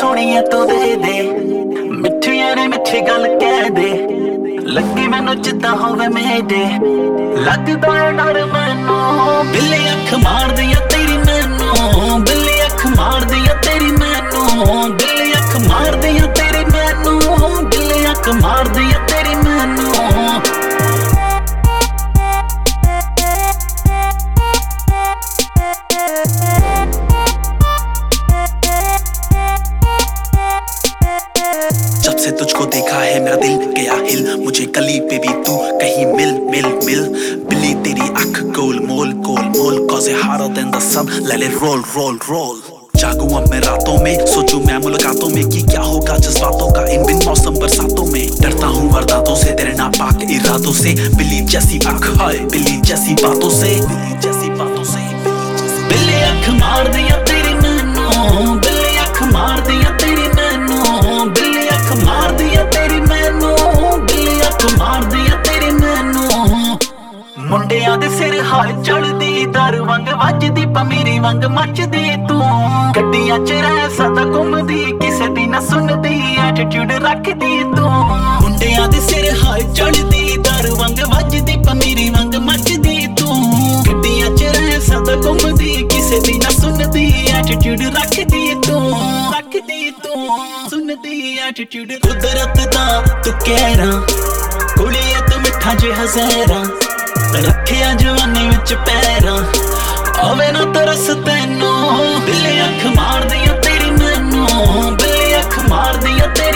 सोहणिया तू दे दे मिठिया ने मिठी गल कह दे लगे मैनू जिद्दां होवे मेरे लगदा डर मैनू बिल्ली अख मार दिया तेरी मैनू बिल्ली अख मार दिया तेरी मैनू बिल्ली अख मार दिया तेरी मैनू बिल्ली अख मार दिया तेरी मैनू जब से तुझको देखा है मेरा दिल गया हिल मुझे गली पे भी तू कहीं मिल मिल मिल बिल्ली तेरी अख गोल मोल cause it harder than the sun let it roll roll roll जागूं अब मैं रातों में सोचूं मैं मुलाकातों में कि क्या होगा जज्बातों का इन बिन मौसम बरसातों में डरता हूँ वारदातों से तेरे नापाक इरादों से बिल्ली जैसी अख है बिल्ली जैसी बातों से बिल्ली अख मार दिया तेरी मैनू बिल्ली अख मार दिया तेरी मैनू बिल्ली अख मार दिया तेरी मैनू बिल्ली अख मार दिया तेरी मैनू मुंडियां दे सिर हाल चढ़दी दर वंग वजदी पमीरी वंग मचदी तू गड्डियां च रह सदा घुमदी किसे दी ना सुनदी एटीट्यूड रखदी तू मुंडियां दे सिर हाल चढ़दी दर वंग वजदी पमीरी वंग मचदी तू गड्डियां च रह सदा घुमदी किसे दी ना सुनदी एटीट्यूड रखदी तू सुनदी एटीट्यूड कुदरत दा तू कहरा कुड़िए तू मिठा जिहा ज़हरा रखिया जवानी विच पैरा आवे ना तरस तैनू बिल्ली अख मार दिया तेरी मैनू बिल्ली अख मार दिया तेरी